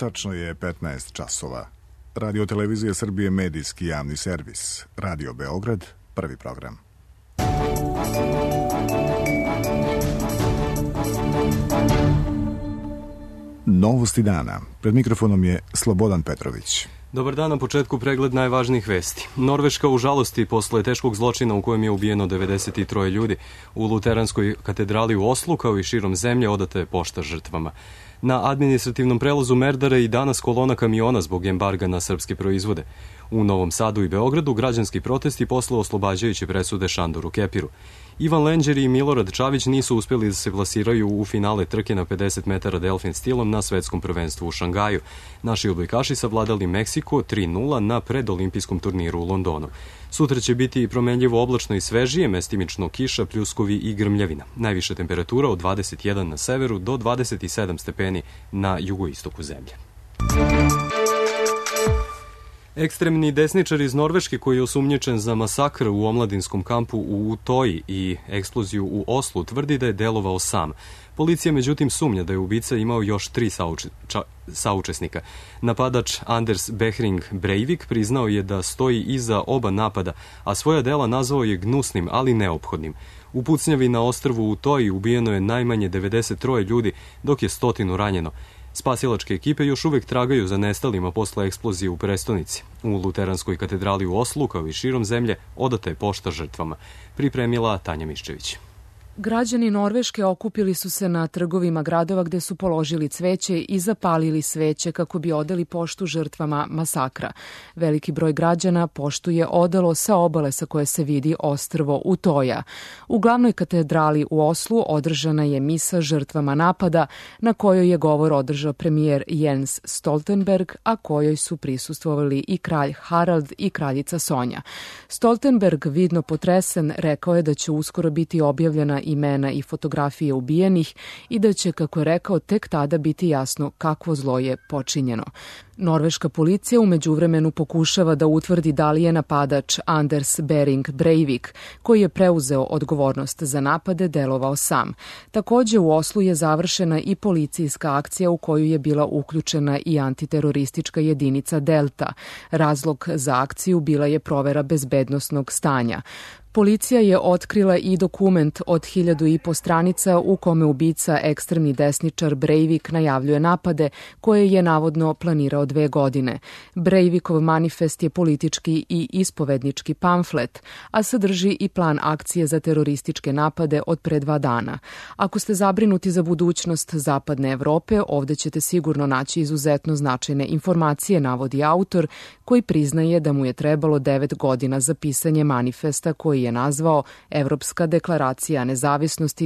Tačno je 15 časova. Radio Televizija Srbije medijski javni servis. Radio Beograd, prvi program. Novosti dana. Pred mikrofonom je Slobodan Petrović. Dobar dan, na početku pregled najvažnijih vesti. Norveška u žalosti posle teškog zločina u kojem je ubijeno 93 ljudi. U Luteranskoj katedrali u Oslu, kao i širom zemlje, odata je pošta žrtvama. Na administrativnom prelazu Merdare i danas kolona kamiona zbog embarga na srpske proizvode. U Novom Sadu i Beogradu građanski protesti posle oslobađajuće presude Šandoru Kepiru. Ivan Lenđer i Milorad Čavić nisu uspjeli da se plasiraju u finale trke na 50 metara delfin stilom na svetskom prvenstvu u Šangaju. Naši odbojkaši savladali Meksiko 3:0 na predolimpijskom turniru u Londonu. Sutra će biti promenljivo oblačno i svežije, mestimično kiša, pljuskovi i grmljavina. Najviša temperatura od 21 na severu do 27 stepeni na jugoistoku zemlje. Ekstremni desničar iz Norveške koji je osumnjičen za masakr u omladinskom kampu u Utoji i eksploziju u Oslu tvrdi da je delovao sam. Policija međutim sumnja da je ubica imao još 3 saučesnika. Napadač Anders Behring Breivik priznao je da stoji iza oba napada, a svoja dela nazvao je gnusnim, ali neophodnim. U pucnjavi na ostrvu Utoji ubijeno je najmanje 93 ljudi, dok je 100 ranjeno. Spasilačke ekipe još uvek tragaju za nestalima posle eksplozije u prestonici. U Luteranskoj katedrali u Oslu, kao i širom zemlje, odata je pošta žrtvama. Pripremila Tanja Miščević. Građani Norveške okupili su se na trgovima gradova gde su položili cveće i zapalili sveće kako bi odali poštu žrtvama masakra. Veliki broj građana poštu je odalo sa obale sa koje se vidi ostrvo Utoja. U glavnoj katedrali u Oslu održana je misa žrtvama napada na kojoj je govor održao premijer Jens Stoltenberg, a kojoj su prisustvovali i kralj Harald i kraljica Sonja. Stoltenberg, vidno potresen, rekao je da će uskoro biti objavljena imena i fotografije ubijenih i da će, kako je rekao, tek tada biti jasno kakvo zlo je počinjeno. Norveška policija u međuvremenu pokušava da utvrdi da li je napadač Anders Behring Breivik, koji je preuzeo odgovornost za napade, delovao sam. Takođe u Oslu je završena i policijska akcija u koju je bila uključena i antiteroristička jedinica Delta. Razlog za akciju bila je provera bezbednosnog stanja. Policija je otkrila i dokument od 1500 stranica u kome ubica ekstremni desničar Breivik najavljuje napade koje je navodno planirao 2 godine. Breivikov manifest je politički i ispovednički pamflet, a sadrži i plan akcije za terorističke napade od pre 2 dana. Ako ste zabrinuti za budućnost Zapadne Evrope, ovde ćete sigurno naći izuzetno značajne informacije, navodi autor, koji priznaje da mu je trebalo 9 godina za pisanje manifesta koji je nazvao Evropska deklaracija nezavisnosti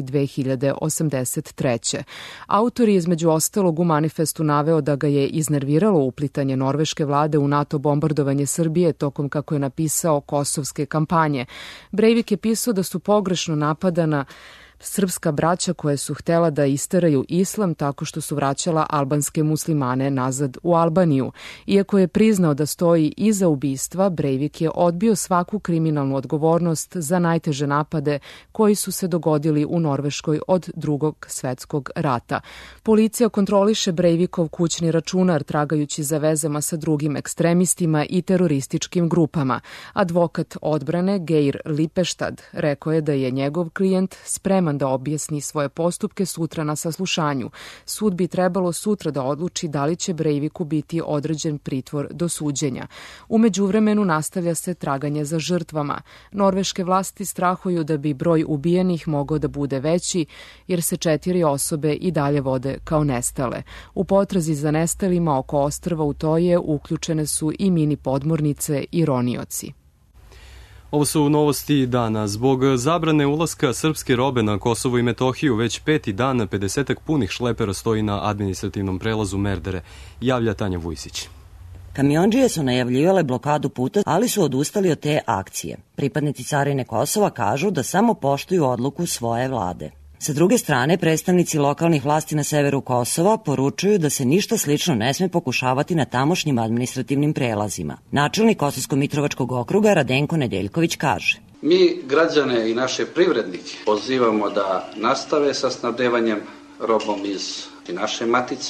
2083. Autor je između ostalog u manifestu naveo da ga je iznerviralo uplitanje norveške vlade u NATO bombardovanje Srbije tokom, kako je napisao, kosovske kampanje. Breivik je pisao da su pogrešno napadana srpska braća koje su htela da isteraju islam tako što su vraćala albanske muslimane nazad u Albaniju. Iako je priznao da stoji iza ubistva, Breivik je odbio svaku kriminalnu odgovornost za najteže napade koji su se dogodili u Norveškoj od Drugog svetskog rata. Policija kontroliše Breivikov kućni računar tragajući za vezama sa drugim ekstremistima i terorističkim grupama. Advokat odbrane Geir Lipeštad rekao je da je njegov klijent spreman da objasni svoje postupke sutra na saslušanju. Sud bi trebalo sutra da odluči da li će Breiviku biti određen pritvor do suđenja. U međuvremenu nastavlja se traganje za žrtvama. Norveške vlasti strahuju da bi broj ubijenih mogao da bude veći, jer se 4 osobe i dalje vode kao nestale. U potrazi za nestalima oko ostrva Utoje uključene su i mini podmornice i ronioci. Ovo su novosti dana. Zbog zabrane ulaska srpske robe na Kosovo i Metohiju već 5. dan 50 punih šlepera stoji na administrativnom prelazu Merdare, javlja Tanja Vujsić. Kamiondžije su najavljivale blokadu puta, ali su odustali od te akcije. Pripadnici carine Kosova kažu da samo poštuju odluku svoje vlade. Sa druge strane, predstavnici lokalnih vlasti na severu Kosova poručuju da se ništa slično ne sme pokušavati na tamošnjim administrativnim prelazima. Načelnik Kosovsko-Mitrovačkog okruga Radenko Nedeljković kaže: Mi građane i naše privrednike pozivamo da nastave sa snabdevanjem robom iz naše matice,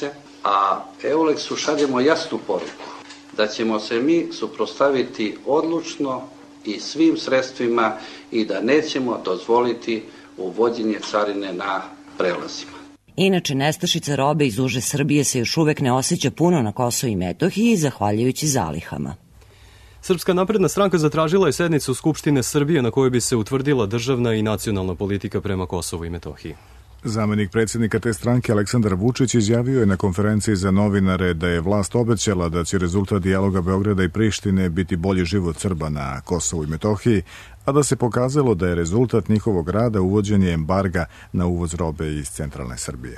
A Euleksu šaljemo jasnu poruku da ćemo se mi suprotstaviti odlučno i svim sredstvima i da nećemo dozvoliti uvođenje carine na prelazima. Inače, nestašica robe iz uže Srbije se još uvek ne osjeća puno na Kosovu i Metohiji, zahvaljujući zalihama. Srpska napredna stranka zatražila je sednicu Skupštine Srbije na kojoj bi se utvrdila državna i nacionalna politika prema Kosovu i Metohiji. Zamenik predsjednika te stranke Aleksandar Vučić izjavio je na konferenciji za novinare da je vlast obećala da će rezultat dijaloga Beograda i Prištine biti bolji život Srba na Kosovu i Metohiji, a da se pokazalo da je rezultat njihovog rada uvođenje embarga na uvoz robe iz centralne Srbije.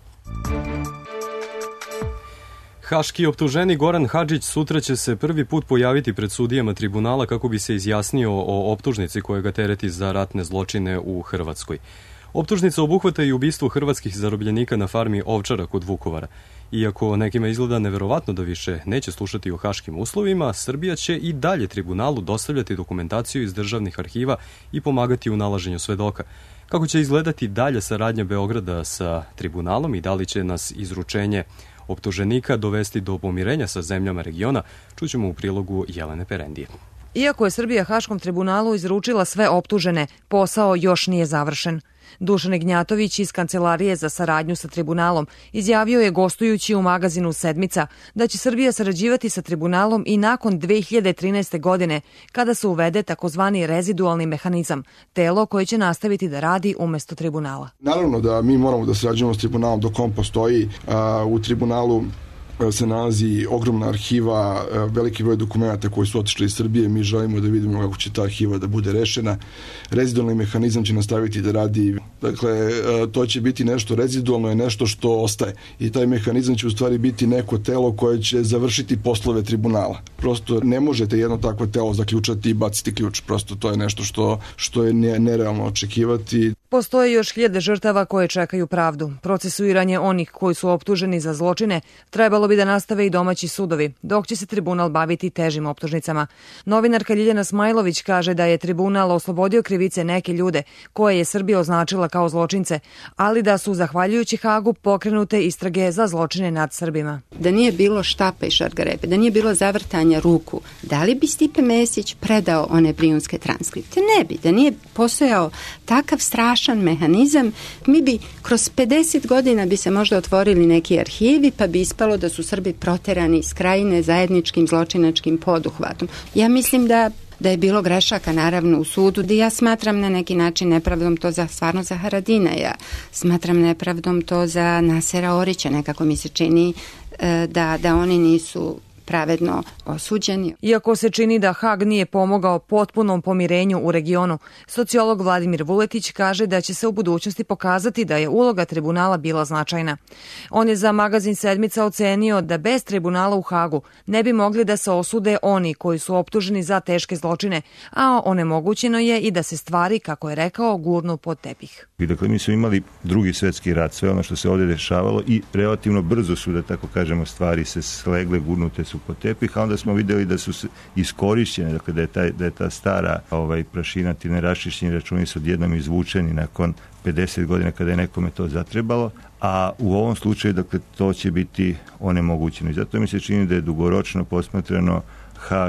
Haški optuženi Goran Hadžić sutra će se prvi put pojaviti pred sudijama tribunala kako bi se izjasnio o optužnici koja ga tereti za ratne zločine u Hrvatskoj. Optužnica obuhvata i ubistvo hrvatskih zarobljenika na farmi Ovčara kod Vukovara. Iako nekima izgleda neverovatno da više neće slušati o haškim uslovima, Srbija će i dalje tribunalu dostavljati dokumentaciju iz državnih arhiva i pomagati u nalaženju svedoka. Kako će izgledati dalje saradnja Beograda sa tribunalom i da li će nas izručenje optuženika dovesti do pomirenja sa zemljama regiona, čućemo u prilogu Jelene Perendije. Iako je Srbija Haškom tribunalu izručila sve optužene, posao još nije završen. Dušan Ignjatović iz Kancelarije za saradnju sa tribunalom izjavio je gostujući u magazinu Sedmica da će Srbija sarađivati sa tribunalom i nakon 2013. godine kada se uvede takozvani rezidualni mehanizam, telo koje će nastaviti da radi umesto tribunala. Naravno da mi moramo da sarađujemo s tribunalom dok on postoji. U tribunalu se nalazi ogromna arhiva, veliki broj dokumenta koji su otišli iz Srbije. Mi želimo da vidimo kako će ta arhiva da bude rešena. Rezidualni mehanizam će nastaviti da radi. Dakle, to će biti nešto rezidualno, je nešto što ostaje. I taj mehanizam će u stvari biti neko telo koje će završiti poslove tribunala. Prosto ne možete jedno takvo telo zaključati i baciti ključ. Prosto to je nešto što je nerealno očekivati. Postoje još 1000 žrtava koje čekaju pravdu. Procesuiranje onih koji su optuženi za zločine trebalo bi da nastave i domaći sudovi, dok će se tribunal baviti težim optužnicama. Novinarka Ljiljana Smajlović kaže da je tribunal oslobodio krivice neke ljude koje je Srbija označila kao zločince, ali da su, zahvaljujući Hagu, pokrenute istrage za zločine nad Srbima. Da nije bilo štapa i šargarepe, da nije bilo zavrtanja ruku, da li bi Stipe Mesić predao one brijunske transkripte? Ne bi. Da nije postojao takav strašan mehanizam, mi bi kroz 50 godina bi se možda otvorili neki arhivi, pa bi ispalo da su Srbi proterani iz krajine zajedničkim zločinačkim poduhvatom. Ja mislim da je bilo grešaka naravno u sudu, da ja smatram na neki način nepravdom to stvarno za Haradina, ja smatram nepravdom to za Nasera Orića, nekako mi se čini da oni nisu pravedno osuđeni. Iako se čini da Hag nije pomogao potpunom pomirenju u regionu, sociolog Vladimir Vuletić kaže da će se u budućnosti pokazati da je uloga tribunala bila značajna. On je za magazin Sedmica ocenio da bez tribunala u Hagu ne bi mogli da se osude oni koji su optuženi za teške zločine, a onemogućeno je i da se stvari, kako je rekao, gurnu pod tepih. Dakle, mi smo imali Drugi svjetski rat, sve ono što se ovdje dešavalo i relativno brzo su, da tako kažemo, stvari se slegle, gurnute su pod tepih, a onda smo vidjeli da su iskorišćene, dakle da je ta stara prašina, ti neraščišćeni računi su odjednom izvučeni nakon 50 godina kada je nekome to zatrebalo, a u ovom slučaju, dakle, to će biti onemogućeno. I zato mi se čini da je dugoročno posmatrano Hag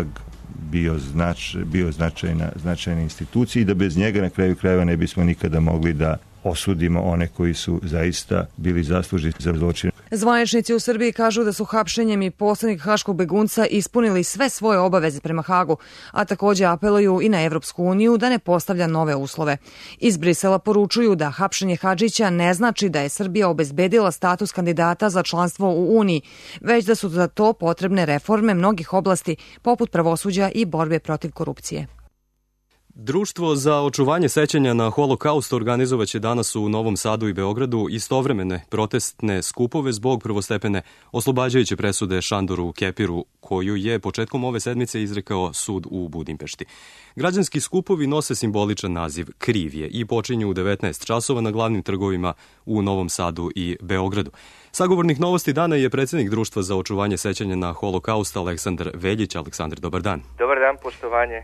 bio značajna institucija i da bez njega na kraju krajeva ne bismo nikada mogli da osudimo one koji su zaista bili zaslužni za zločine. Zvaničnici u Srbiji kažu da su hapšenjem i poslanik haškog begunca ispunili sve svoje obaveze prema Hagu, a također apeluju i na Evropsku uniju da ne postavlja nove uslove. Iz Brisela poručuju da hapšenje Hadžića ne znači da je Srbija obezbedila status kandidata za članstvo u Uniji, već da su za to potrebne reforme mnogih oblasti poput pravosuđa i borbe protiv korupcije. Društvo za očuvanje sećanja na Holokaust organizovaće danas u Novom Sadu i Beogradu istovremene protestne skupove zbog prvostepene oslobađajuće presude Šandoru Kepiru, koju je početkom ove sedmice izrekao sud u Budimpešti. Građanski skupovi nose simboličan naziv Krivje i počinju u 19 časova na glavnim trgovima u Novom Sadu i Beogradu. Sagovornik Novosti dana je predsjednik Društva za očuvanje sećanja na Holokaust Aleksandar Veljić. Aleksandar, dobar dan. Dobar dan, poštovanje.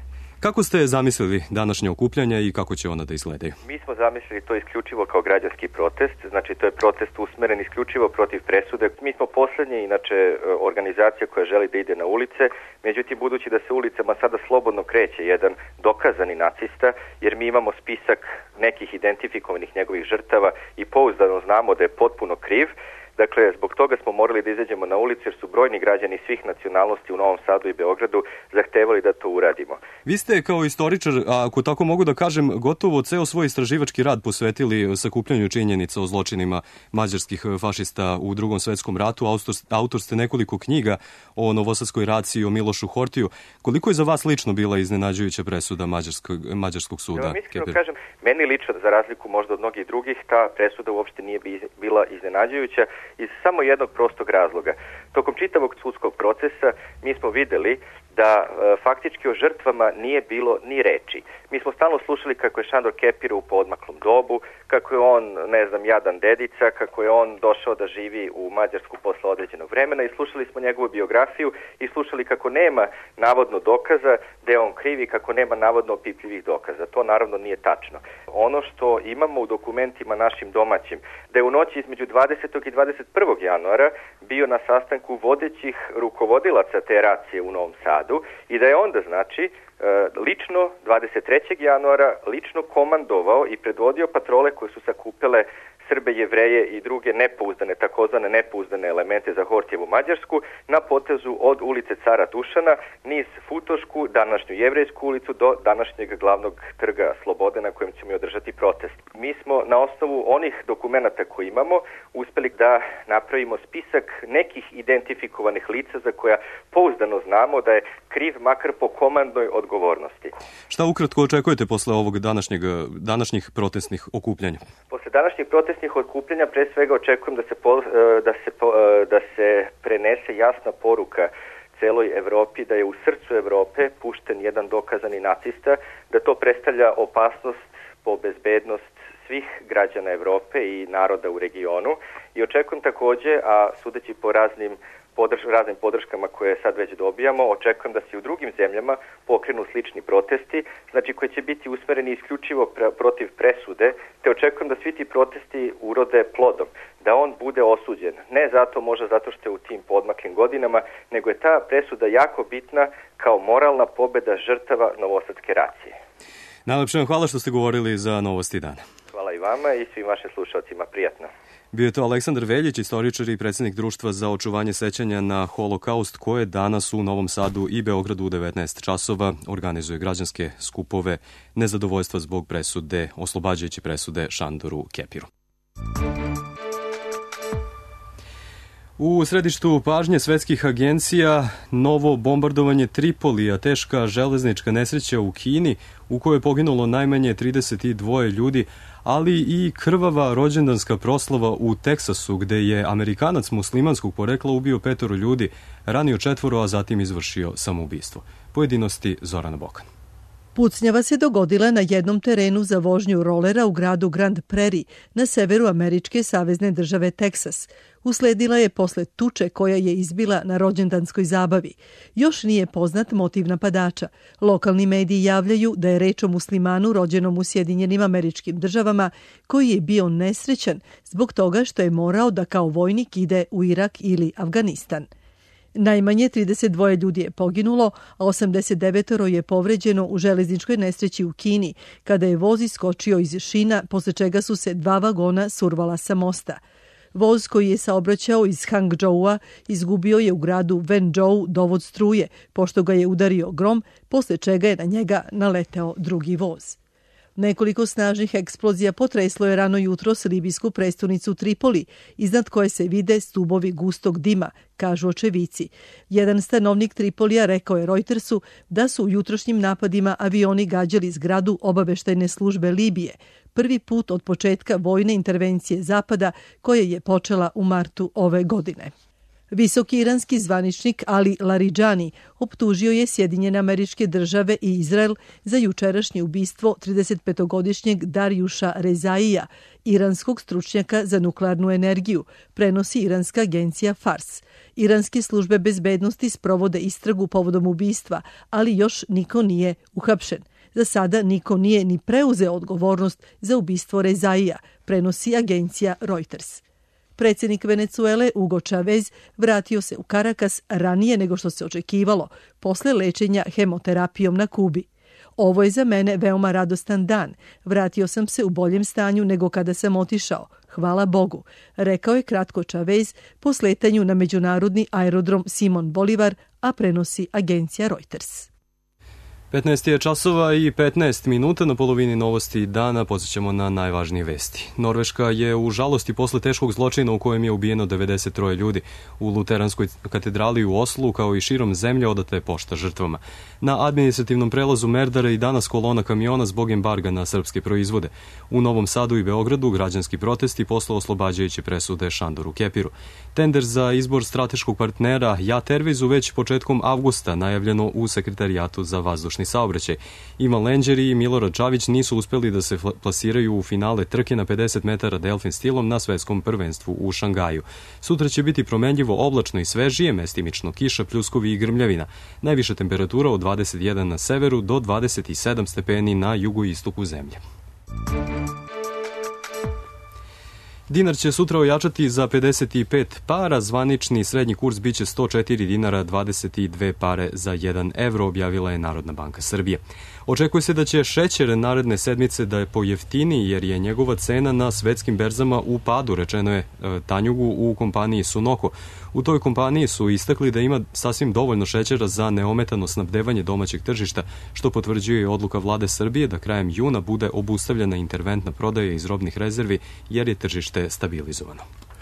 Kako ste zamislili današnje okupljanja i kako će ona da izgledaju? Mi smo zamislili to isključivo kao građanski protest, znači to je protest usmeren isključivo protiv presude. Mi smo poslednje, inače, organizacija koja želi da ide na ulice, međutim, budući da se ulicama sada slobodno kreće jedan dokazani nacista, jer mi imamo spisak nekih identifikovanih njegovih žrtava i pouzdano znamo da je potpuno kriv. Dakle, zbog toga smo morali da izađemo na ulicu jer su brojni građani svih nacionalnosti u Novom Sadu i Beogradu zahtevali da to uradimo. Vi ste kao istoričar, ako tako mogu da kažem, gotovo ceo svoj istraživački rad posvetili sakupljanju činjenica o zločinima mađarskih fašista u Drugom svetskom ratu. Autor ste nekoliko knjiga o Novosadskoj raciji, o Milošu Hortiju. Koliko je za vas lično bila iznenađujuća presuda mađarskog suda? Ja, mislim da kažem, meni lično, za razliku možda od mnogih drugih, ta presuda uopšte nije bila iznenađujuća iz samo jednog prostog razloga. Tokom čitavog sudskog procesa mi smo videli da faktički o žrtvama nije bilo ni reči. Mi smo stalno slušali kako je Šandor Kepir u poodmaklom dobu, kako je on, jadan dedica, kako je on došao da živi u Mađarsku posle određenog vremena i slušali smo njegovu biografiju i slušali kako nema navodno dokaza da je on kriv i kako nema navodno opipljivih dokaza. To naravno nije tačno. Ono što imamo u dokumentima našim domaćim, da je u noći između 20. i 21. januara bio na sastanku vodećih rukovodilaca te racije u Novom Sadu i da je onda, lično 23. januara lično komandovao i predvodio patrole koje su sakupile Srbe, Jevreje i druge nepouzdane, takozvane nepouzdane elemente za Hortijevu Mađarsku na potezu od ulice Cara Dušana niz Futošku, današnju Jevrejsku ulicu do današnjeg glavnog trga Slobode na kojem ćemo i održati protest. Mi smo na osnovu onih dokumenata koje imamo uspeli da napravimo spisak nekih identifikovanih lica za koja pouzdano znamo da je kriv makar po komandnoj odgovornosti. Šta ukratko očekujete posle ovog današnjih protestnih okupljanja? Posle današnjih protestnih okupljanja pre svega očekujem da se prenese jasna poruka celoj Evropi, da je u srcu Evrope pušten jedan dokazani nacista, da to predstavlja opasnost po bezbednost svih građana Evrope i naroda u regionu i očekujem takođe, a sudeći po raznim podrškama koje sad već dobijamo, očekujem da se u drugim zemljama pokrenu slični protesti, koji će biti usmereni isključivo protiv presude, te očekujem da svi ti protesti urode plodom, da on bude osuđen. Ne možda zato što je u tim poodmaklim godinama, nego je ta presuda jako bitna kao moralna pobeda žrtava Novosadske racije. Najlepše vam hvala što ste govorili za Novosti dana. Hvala i vama i svim vašim slušalcima. Prijatno. Bio je to Aleksandar Veljić, istoričar i predsjednik Društva za očuvanje sećanja na Holokaust, koje danas u Novom Sadu i Beogradu u 19 časova organizuje građanske skupove nezadovoljstva zbog presude, oslobađajuće presude Šandoru Kepiru. U središtu pažnje svetskih agencija novo bombardovanje Tripolija, teška železnička nesreća u Kini u kojoj je poginulo najmanje 32 ljudi, ali i krvava rođendanska proslava u Teksasu gde je Amerikanac muslimanskog porekla ubio 5 ljudi, ranio 4, a zatim izvršio samoubistvo. Pojedinosti Zorana Bokan. Pucnjava se dogodila na jednom terenu za vožnju rolera u gradu Grand Prairie na severu američke savezne države Teksas. Usledila je posle tuče koja je izbila na rođendanskoj zabavi. Još nije poznat motiv napadača. Lokalni mediji javljaju da je reč o muslimanu rođenom u Sjedinjenim Američkim Državama koji je bio nesrećan zbog toga što je morao da kao vojnik ide u Irak ili Afganistan. Najmanje 32 ljudi je poginulo, a 89 je povređeno u železničkoj nesreći u Kini, kada je voz iskočio iz šina, posle čega su se 2 vagona survala sa mosta. Voz koji je saobraćao iz Hangzhoua izgubio je u gradu Wenzhou dovod struje, pošto ga je udario grom, posle čega je na njega naleteo drugi voz. Nekoliko snažnih eksplozija potreslo je rano jutros libijsku prestonicu Tripoli, iznad koje se vide stubovi gustog dima, kažu očevici. Jedan stanovnik Tripolija rekao je Reutersu da su u jutrošnjim napadima avioni gađali zgradu obaveštajne službe Libije, prvi put od početka vojne intervencije Zapada koja je počela u martu ove godine. Visoki iranski zvaničnik Ali Laridžani optužio je Sjedinjene Američke Države i Izrael za jučerašnje ubistvo 35-godišnjeg Darjuša Rezaija, iranskog stručnjaka za nuklearnu energiju, prenosi iranska agencija Fars. Iranske službe bezbednosti sprovode istragu povodom ubistva, ali još niko nije uhapšen. Za sada niko nije ni preuzeo odgovornost za ubistvo Rezaija, prenosi agencija Reuters. Predsjednik Venecuele Hugo Chavez vratio se u Karakas ranije nego što se očekivalo, posle lečenja hemoterapijom na Kubi. Ovo je za mene veoma radostan dan. Vratio sam se u boljem stanju nego kada sam otišao. Hvala Bogu, rekao je kratko Chavez po sletanju na međunarodni aerodrom Simon Bolivar, a prenosi agencija Reuters. 15 je časova i 15 minuta, na polovini novosti dana podsjećamo na najvažnije vesti. Norveška je u žalosti posle teškog zločina u kojem je ubijeno 93 ljudi. U Luteranskoj katedrali u Oslu, kao i širom zemlje, odata je pošta žrtvama. Na administrativnom prelazu Merdare i danas kolona kamiona zbog embarga na srpske proizvode. U Novom Sadu i Beogradu građanski protesti posle oslobađajuće presude Šandoru Kepiru. Tender za izbor strateškog partnera JAT Airwaysu već početkom avgusta najavljeno u Sekretarijatu za vazdušni saobraćaj. Ivan Lenđeri i Milorad Čavić nisu uspeli da se plasiraju u finale trke na 50 metara delfin stilom na svetskom prvenstvu u Šangaju. Sutra će biti promenljivo, oblačno i svežije, mestimično kiša, pljuskovi i grmljavina. Najviša temperatura od 21 na severu do 27 stepeni na jugoistoku zemlje. Dinar će sutra ojačati za 55 para, zvanični srednji kurs biće 104 dinara 22 pare za 1 evro, objavila je Narodna banka Srbije. Očekuje se da će šećer naredne sedmice da je pojeftiniji jer je njegova cena na svetskim berzama u padu, rečeno je Tanjugu u kompaniji Sunoko. U toj kompaniji su istakli da ima sasvim dovoljno šećera za neometano snabdevanje domaćeg tržišta, što potvrđuje i odluka vlade Srbije da krajem juna bude obustavljena interventna prodaja iz robnih rezervi jer je tržište stabilizovano.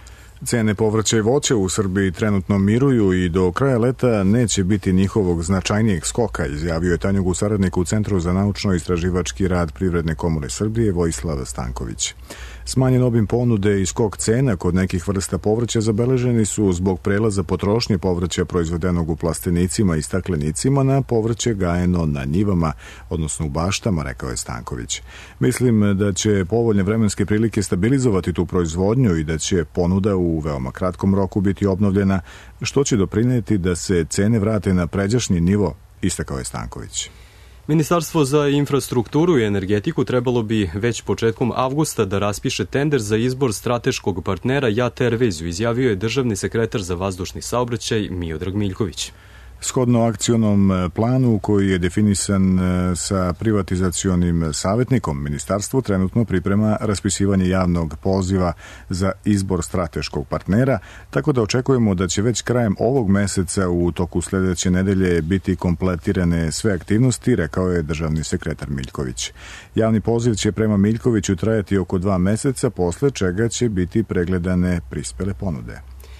Cene povrća i voća u Srbiji trenutno miruju i do kraja leta neće biti njihovog značajnijeg skoka, izjavio je Tanjugu saradnik u Centru za naučno-istraživački rad Privredne komore Srbije Vojislav Stanković. Smanjen obim ponude i skok cena kod nekih vrsta povrća zabeleženi su zbog prelaza potrošnje povrća proizvedenog u plastenicima i staklenicima na povrće gajeno na njivama, odnosno u baštama, rekao je Stanković. Mislim da će povoljne vremenske prilike stabilizovati tu proizvodnju i da će ponuda u veoma kratkom roku biti obnovljena, što će doprineti da se cene vrate na pređašnji nivo, istakao je Stanković. Ministarstvo za infrastrukturu i energetiku trebalo bi već početkom avgusta da raspiše tender za izbor strateškog partnera JAT Airwaysu, izjavio je državni sekretar za vazdušni saobraćaj Miodrag Miljković. Shodno akcionom planu koji je definisan sa privatizacionim savjetnikom, ministarstvo trenutno priprema raspisivanje javnog poziva za izbor strateškog partnera, tako da očekujemo da će već krajem ovog meseca u toku sledeće nedelje biti kompletirane sve aktivnosti, rekao je državni sekretar Miljković. Javni poziv će prema Miljkoviću trajati oko 2 meseca, posle čega će biti pregledane prispele ponude.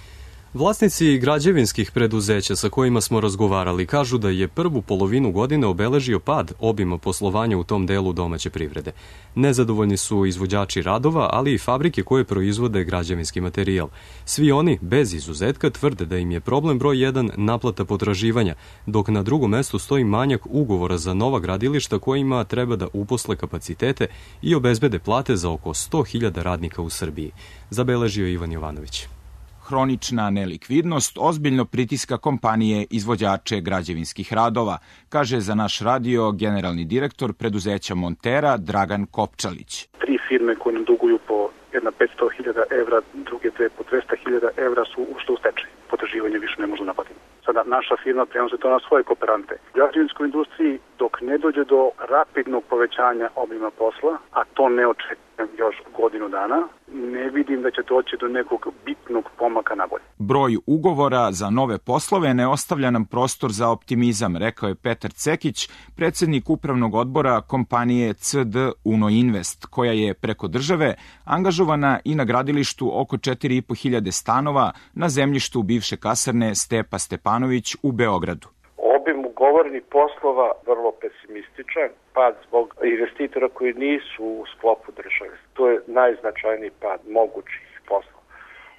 Vlasnici građevinskih preduzeća sa kojima smo razgovarali kažu da je prvu polovinu godine obeležio pad obima poslovanja u tom delu domaće privrede. Nezadovoljni su izvođači radova, ali i fabrike koje proizvode građevinski materijal. Svi oni, bez izuzetka, tvrde da im je problem broj 1 naplata potraživanja, dok na drugom mestu stoji manjak ugovora za nova gradilišta kojima treba da uposle kapacitete i obezbede plate za oko 100.000 radnika u Srbiji, zabeležio Ivan Jovanović. Hronična nelikvidnost ozbiljno pritiska kompanije izvođače građevinskih radova, kaže za naš radio generalni direktor preduzeća Montera Dragan Kopčalić. 3 firme koje nam duguju po jedna 500.000 evra, druge dve po 200.000 evra su ušle u stečaj. Potraživanje više ne može naplatiti. Sada naša firma prenosi to na svoje kooperante. U građevinskoj industriji dok ne dođe do rapidnog povećanja obima posla, a to ne očekujem još godinu dana, ne vidim da će doći do nekog bitnog pomaka na bolje. Broj ugovora za nove poslove ne ostavlja nam prostor za optimizam, rekao je Petar Cekić, predsjednik upravnog odbora kompanije CD Uno Invest, koja je preko države angažovana i na gradilištu oko 4.500 stanova na zemljištu bivše kasarne Stepa Stepanović u Beogradu. Obim ugovorenih poslova vrlo pesimističan, pad zbog investitora koji nisu u sklopu države. To je najznačajniji pad mogućih poslova.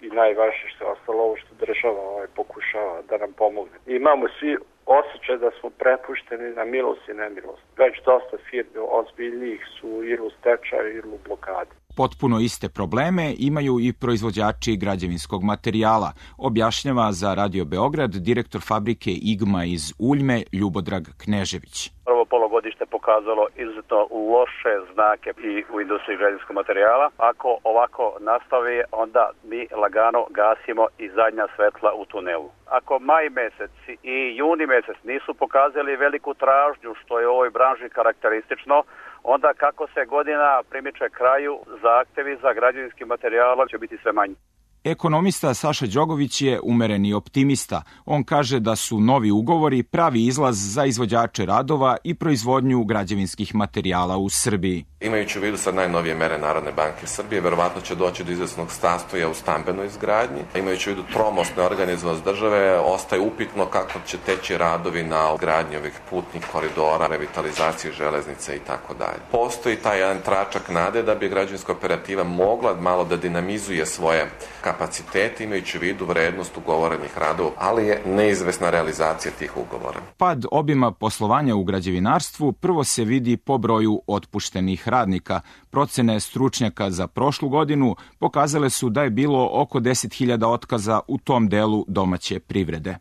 i najvažnije što je ostalo ovo što država pokušava da nam pomogne. Imamo svi osjećaj da smo prepušteni na milost i nemilost. Već dosta firmi ozbiljnijih su ili u stečaju ili u blokadi. Potpuno iste probleme imaju i proizvođači građevinskog materijala, objašnjava za Radio Beograd direktor fabrike Igma iz Uljme Ljubodrag Knežević. Prvo polugodište pokazalo izuzetno loše znake i u industriji građevinskog materijala. Ako ovako nastavi, onda mi lagano gasimo i zadnja svetla u tunelu. Ako maj mesec i juni mesec nisu pokazali veliku tražnju, što je u ovoj branži karakteristično, onda kako se godina primiče kraju, zahtevi za građevinski materijal će biti sve manji. Ekonomista Saša Đogović je umereni optimista. On kaže da su novi ugovori pravi izlaz za izvođače radova i proizvodnju građevinskih materijala u Srbiji. Imajući u vidu sad najnovije mere Narodne banke Srbije, verovatno će doći do izvesnog zastoja u stambenoj izgradnji. Imajući u vidu tromost neorganizovanost države, ostaje upitno kako će teći radovi na gradnji ovih putnih koridora, revitalizaciji železnice i tako dalje. Postoji taj jedan tračak nade da bi građevinska operativa mogla malo da dinamizuje svoje kapacitete, imajući u vidu vrednost ugovorenih radova, ali je neizvesna realizacija tih ugovora. Pad obima poslovanja u građevinarstvu prvo se vidi po broju otpuštenih radnika. Procene stručnjaka za prošlu godinu pokazale su da je bilo oko 10.000 otkaza u tom delu domaće privrede.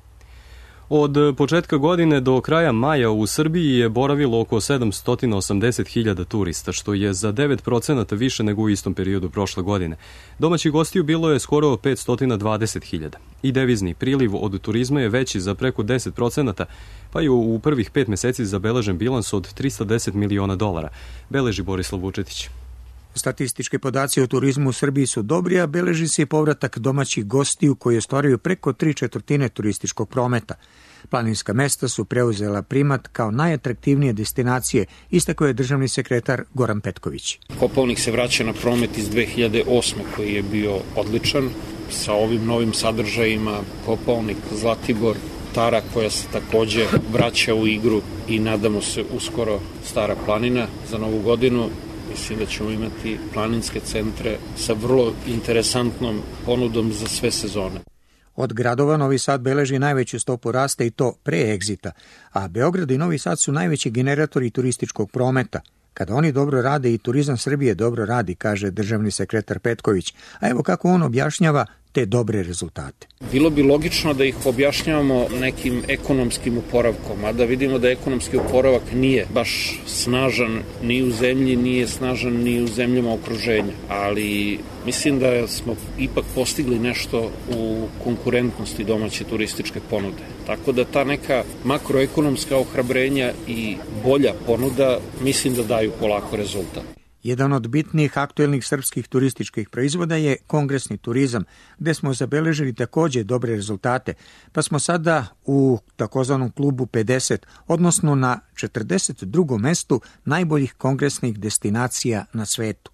Od početka godine do kraja maja u Srbiji je boravilo oko 780.000 turista, što je za 9% više nego u istom periodu prošle godine. Domaćih gostiju bilo je skoro 520.000. I devizni priliv od turizma je veći za preko 10%, pa je u prvih 5 meseci zabeležen bilans od $310 miliona, beleži Borislav Vučetić. Statistički podaci o turizmu u Srbiji su dobri, a beleži se i povratak domaćih gostiju koji ostvaruju preko 3/4 turističkog prometa. Planinska mesta su preuzela primat kao najatraktivnije destinacije, istakao je državni sekretar Goran Petković. Kopaonik se vraća na promet iz 2008. koji je bio odličan sa ovim novim sadržajima, Kopaonik, Zlatibor, Tara koja se takođe vraća u igru i nadamo se uskoro Stara planina za Novu godinu. Mislim da ćemo imati planinske centre sa vrlo interesantnom ponudom za sve sezone. Od gradova Novi Sad beleži najveću stopu rasta i to pre egzita, a Beograd i Novi Sad su najveći generatori turističkog prometa. Kada oni dobro rade i turizam Srbije dobro radi, kaže državni sekretar Petković, a evo kako on objašnjava te dobre rezultate. Bilo bi logično da ih objašnjavamo nekim ekonomskim oporavkom, a da vidimo da ekonomski oporavak nije baš snažan ni u zemlji, nije snažan ni u zemljama okruženja, ali mislim da smo ipak postigli nešto u konkurentnosti domaće turističke ponude. Tako da ta neka makroekonomska ohrabrenja i bolja ponuda mislim da daju polako rezultat. Jedan od bitnijih aktuelnih srpskih turističkih proizvoda je kongresni turizam, gde smo zabeležili takođe dobre rezultate, pa smo sada u takozvanom klubu 50, odnosno na 42. mestu najboljih kongresnih destinacija na svetu.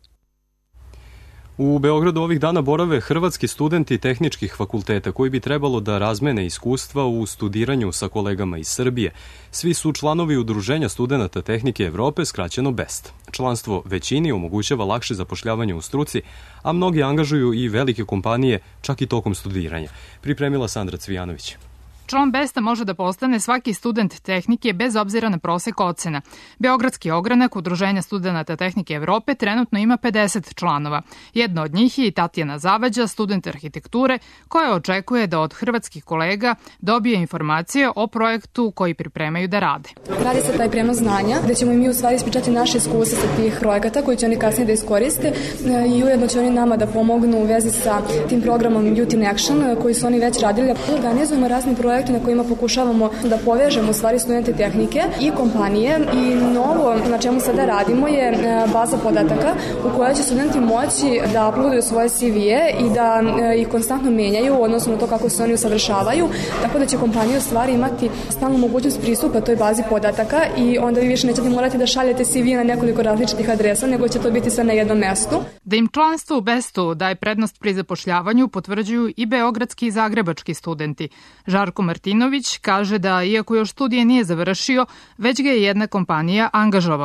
U Beogradu ovih dana borave hrvatski studenti tehničkih fakulteta koji bi trebalo da razmene iskustva u studiranju sa kolegama iz Srbije. Svi su članovi Udruženja studenata tehnike Evrope, skraćeno BEST. Članstvo većini omogućava lakše zapošljavanje u struci, a mnogi angažuju i velike kompanije čak i tokom studiranja. Pripremila Sandra Cvijanović. Član BEST-a može da postane svaki student tehnike bez obzira na prosek ocena. Beogradski ogranak Udruženja studenata tehnike Evrope trenutno ima 50 članova. Jedna od njih je i Tatjana Zavađa, student arhitekture, koja očekuje da od hrvatskih kolega dobije informacije o projektu koji pripremaju da rade. Radi se taj prenos znanja, gde ćemo i mi u stvari ispričati naše iskustva sa tih projekata koji će oni kasnije da iskoriste i ujedno će oni nama da pomognu u vezi sa tim programom Youth in Action koji su oni već radili. Organizujemo razni projekte na kojima pokušavamo da povežemo u stvari studente tehnike i kompanije i novo na čemu sada radimo je baza podataka u kojoj će studenti moći da uploaduju svoje CV-e i da ih konstantno menjaju odnosno na to kako se oni usavršavaju, tako da će kompanije u stvari imati stalnu mogućnost pristupa toj bazi podataka i onda vi više nećete morati da šaljete CV na nekoliko različitih adresa, nego će to biti sve na jednom mestu. Da im članstvo u BEST-u daje prednost pri zapošljavanju potvrđuju i beogradski i zagrebački studenti. Žarko Martinović kaže da, iako još studije nije završio, već ga je jedna kompanija angažovala.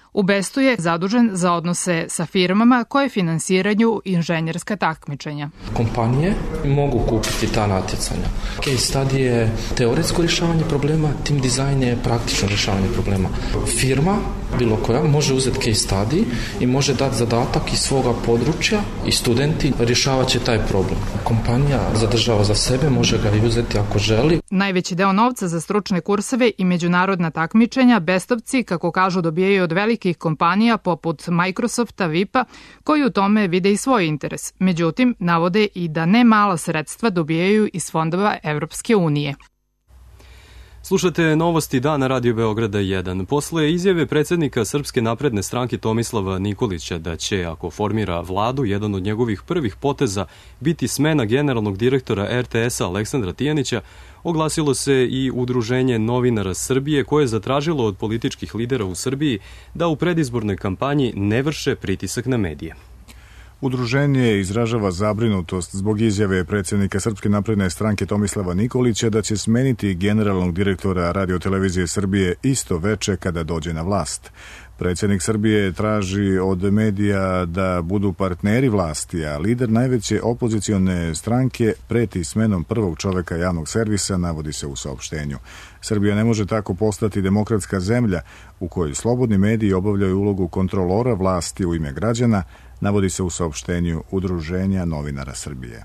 U Bestu je zadužen za odnose sa firmama koje finansiraju inženjerska takmičenja. Kompanije mogu kupiti ta natjecanja. Case study je teoretsko rješavanje problema, team design je praktično rješavanje problema. Firma, bilo koja, može uzeti case study i može dati zadatak iz svoga područja i studenti rješavat će taj problem. Kompanija zadržava za sebe, može ga i uzeti ako želi. Najveći deo novca za stručne kurseve i međunarodna takmičenja bestovci, kako kažu, dobijaju od velikih kompanija poput Microsofta, VIP-a, koji u tome vide i svoj interes. Međutim, navode i da ne mala sredstva dobijaju iz fondova Evropske unije. Slušate novosti dana Radio Beograda 1. Posle izjave predsjednika Srpske napredne stranke Tomislava Nikolića da će, ako formira vladu, jedan od njegovih prvih poteza biti smena generalnog direktora RTS-a Aleksandra Tijanića, oglasilo se i Udruženje novinara Srbije, koje je zatražilo od političkih lidera u Srbiji da u predizbornoj kampanji ne vrše pritisak na medije. Udruženje izražava zabrinutost zbog izjave predsjednika Srpske napredne stranke Tomislava Nikolića da će smeniti generalnog direktora Radio-televizije Srbije isto veče kada dođe na vlast. Predsjednik Srbije traži od medija da budu partneri vlasti, a lider najveće opozicione stranke preti smenom prvog čoveka javnog servisa, navodi se u saopštenju. Srbija ne može tako postati demokratska zemlja u kojoj slobodni mediji obavljaju ulogu kontrolora vlasti u ime građana, navodi se u saopštenju Udruženja novinara Srbije.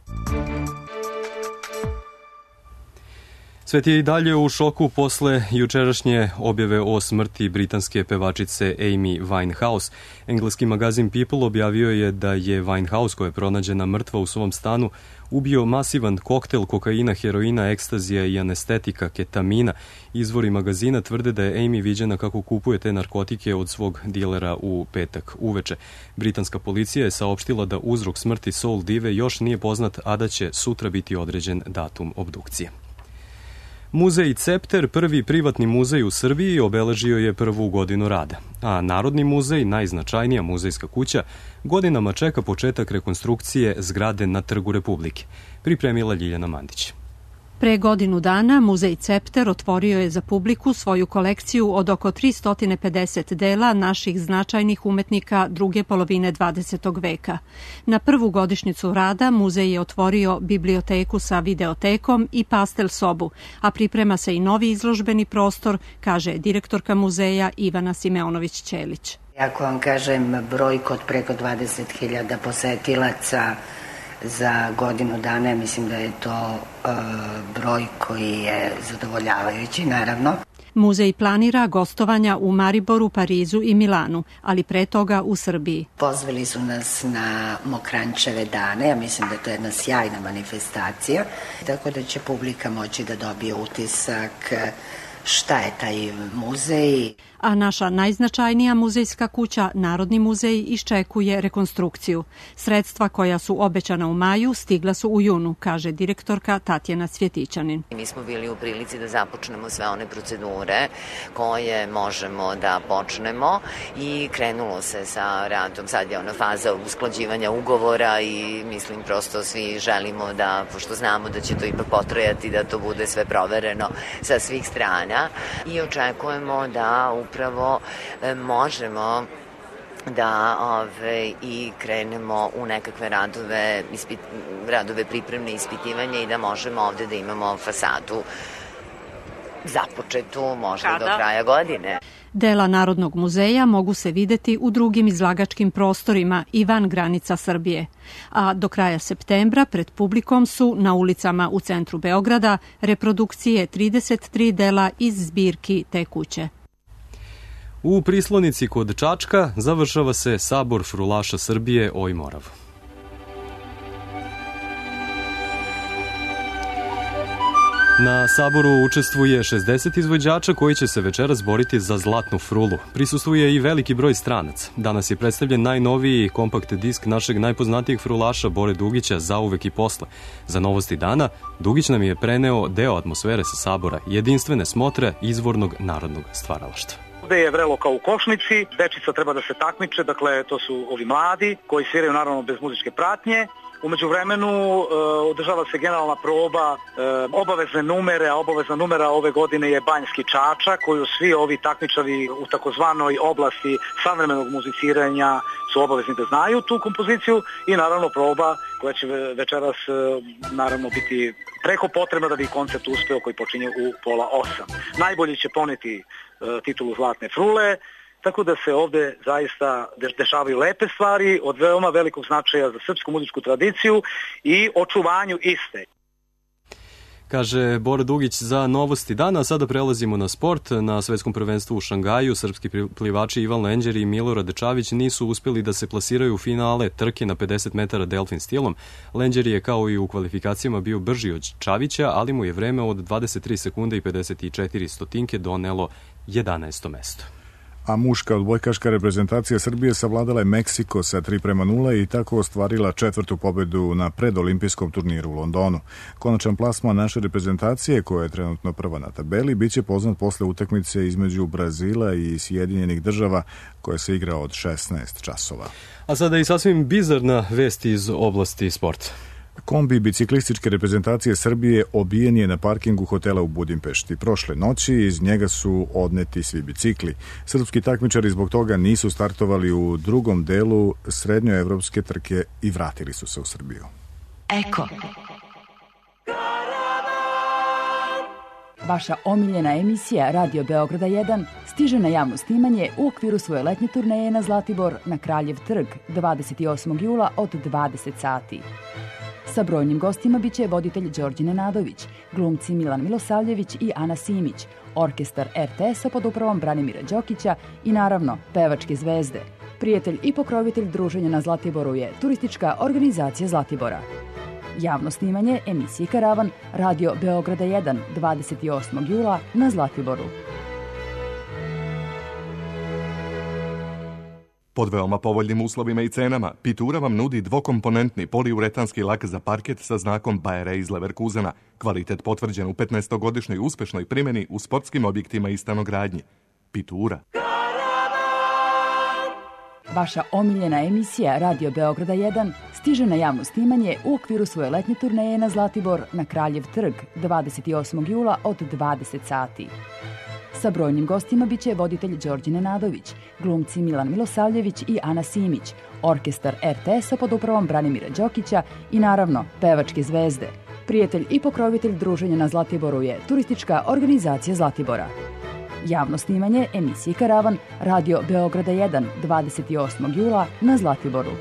Svet je i dalje u šoku posle jučerašnje objave o smrti britanske pevačice Amy Winehouse. Engleski magazin People objavio je da je Winehouse, koja je pronađena mrtva u svom stanu, ubio masivan koktel kokaina, heroina, ekstazija i anestetika, ketamina. Izvori magazina tvrde da je Amy viđena kako kupuje te narkotike od svog dilera u petak uveče. Britanska policija je saopštila da uzrok smrti soul dive još nije poznat, a da će sutra biti određen datum obdukcije. Muzej Cepter, prvi privatni muzej u Srbiji, obeležio je prvu godinu rada, a Narodni muzej, najznačajnija muzejska kuća, godinama čeka početak rekonstrukcije zgrade na Trgu Republike. Pripremila Ljiljana Mandić. Pre godinu dana Muzej Cepter otvorio je za publiku svoju kolekciju od oko 350 dela naših značajnih umetnika druge polovine 20. veka. Na prvu godišnjicu rada muzej je otvorio biblioteku sa videotekom i pastel sobu, a priprema se i novi izložbeni prostor, kaže direktorka muzeja Ivana Simeonović-Ćelić. Ako vam kažem brojku od preko 20.000 posetilaca za godinu dana, mislim da je to broj koji je zadovoljavajući, naravno. Muzej planira gostovanja u Mariboru, Parizu i Milanu, ali pre toga u Srbiji. Pozvali su nas na Mokranjčeve dane, ja mislim da je to jedna sjajna manifestacija, tako da će publika moći da dobije utisak šta je taj muzej. A naša najznačajnija muzejska kuća, Narodni muzej, iščekuje rekonstrukciju. Sredstva koja su obećana u maju stigla su u junu, kaže direktorka Tatjana Cvjetićanin. Mi smo bili u prilici da započnemo sve one procedure koje možemo da počnemo i krenulo se sa radom. Sad je ona faza usklađivanja ugovora i mislim prosto svi želimo da, pošto znamo da će to ipak potrajati, da to bude sve provereno sa svih strana i očekujemo da upravo možemo da i krenemo u nekakve radove pripremne ispitivanja i da možemo ovde da imamo fasadu započetu možda do kraja godine. Dela Narodnog muzeja mogu se videti u drugim izlagačkim prostorima i van granica Srbije. A do kraja septembra pred publikom su na ulicama u centru Beograda reprodukcije 33 dela iz zbirki te kuće. U Prislonici kod Čačka završava se Sabor frulaša Srbije Oj Morav. Na saboru učestvuje 60 izvođača koji će se večeras boriti za zlatnu frulu. Prisustvuje i veliki broj stranaca. Danas je predstavljen najnoviji kompakt disk našeg najpoznatijeg frulaša Bore Dugića Zauvek i posle. Za novosti dana Dugić nam je preneo deo atmosfere sa sabora, jedinstvene smotre izvornog narodnog stvaralaštva. Ovde je vrelo kao u košnici, dečica treba da se takmiče, dakle to su ovi mladi koji sviraju naravno bez muzičke pratnje, Umeđu vremenu održava se generalna proba obavezne numere, a obavezna numera ove godine je Banjski Čača, koju svi ovi takmičari u takozvanoj oblasti savremenog muziciranja su obavezni da znaju tu kompoziciju i naravno proba koja će večeras naravno biti preko potrebna da bi koncert uspeo koji počinje u 7:30. Najbolji će poneti titulu Zlatne frule, tako da se ovde zaista dešavaju lepe stvari od veoma velikog značaja za srpsku muzičku tradiciju i očuvanju iste. Kaže Bora Dugić za novosti dana, a sada prelazimo na sport. Na svetskom prvenstvu u Šangaju srpski plivači Ivan Lenđer i Milorad Čavić nisu uspeli da se plasiraju u finale trke na 50 metara delfin stilom. Lenđer je kao i u kvalifikacijama bio brži od Čavića, ali mu je vreme od 23 sekunde i 54 stotinke donelo 11. mesto. A muška odbojkaška reprezentacija Srbije savladala je Meksiko sa 3:0 i tako ostvarila 4. pobedu na predolimpijskom turniru u Londonu. Konačan plasman naše reprezentacije, koja je trenutno prva na tabeli, biće poznat posle utakmice između Brazila i Sjedinjenih država, koja se igra od 16 časova. A sada i sasvim bizarna vest iz oblasti sporta. Kombi biciklističke reprezentacije Srbije obijen je na parkingu hotela u Budimpešti. Prošle noći iz njega su odneti svi bicikli. Srpski takmičari zbog toga nisu startovali u drugom delu srednjoevropske trke i vratili su se u Srbiju. Eko. Vaša omiljena emisija Radio Beograda 1 stiže na javno snimanje u okviru svoje letnje turneje na Zlatibor na Kraljev trg 28. jula od 20 sati. Sa brojnim gostima biće voditelj Đorđe Nenadović, glumci Milan Milosavljević i Ana Simić, orkestar RTS-a pod upravom Branimira Đokića i naravno pevačke zvezde. Prijatelj i pokrovitelj druženja na Zlatiboru je turistička organizacija Zlatibora. Javno snimanje emisije Karavan Radio Beograda 1 28. jula na Zlatiboru. Pod veoma povoljnim uslovima i cenama, Pitura vam nudi dvokomponentni poliuretanski lak za parket sa znakom Bayer iz Leverkusena. Kvalitet potvrđen u 15-godišnjoj uspešnoj primjeni u sportskim objektima i stanogradnji. Pitura. Vaša omiljena emisija Radio Beograda 1 stiže na javno snimanje u okviru svoje letnje turneje na Zlatibor na Kraljev trg 28. jula od 20 sati. Sa brojnim gostima biće voditelj Đorđe Nenadović, glumci Milan Milosavljević i Ana Simić, orkestar RTS-a pod upravom Branimira Đokića i naravno pevačke zvezde. Prijatelj i pokrovitelj druženja na Zlatiboru je turistička organizacija Zlatibora. Javno snimanje emisije Karavan Radio Beograda 1 28. jula na Zlatiboru.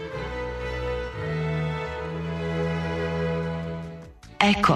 Eko.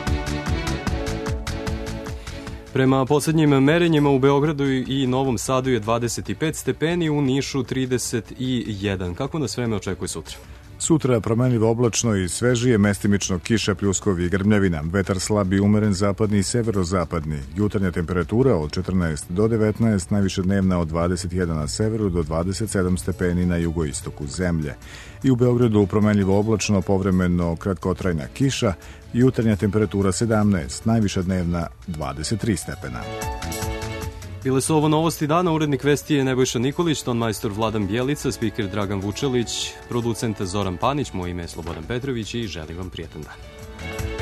Prema poslednjim merenjima u Beogradu i Novom Sadu je 25 stepeni, u Nišu 31. Kako nas vreme očekuje sutra? Sutra promenljivo oblačno i svežije, mestimično kiša, pljuskovi i grmljavina. Vetar slab i umeren zapadni i severozapadni. Jutarnja temperatura od 14 do 19, najviše dnevna od 21 na severu do 27 stepeni na jugoistoku zemlje. I u Beogradu promenljivo oblačno, povremeno kratkotrajna kiša, jutarnja temperatura 17, najviša dnevna 23 stepena. Bile su ovo novosti dana, urednik vesti je Nebojša Nikolić, tonmajstor Vladan Bjelica, spiker Dragan Vučelić, producent Zoran Panić, moje ime je Slobodan Petrović i želim vam prijetan dan.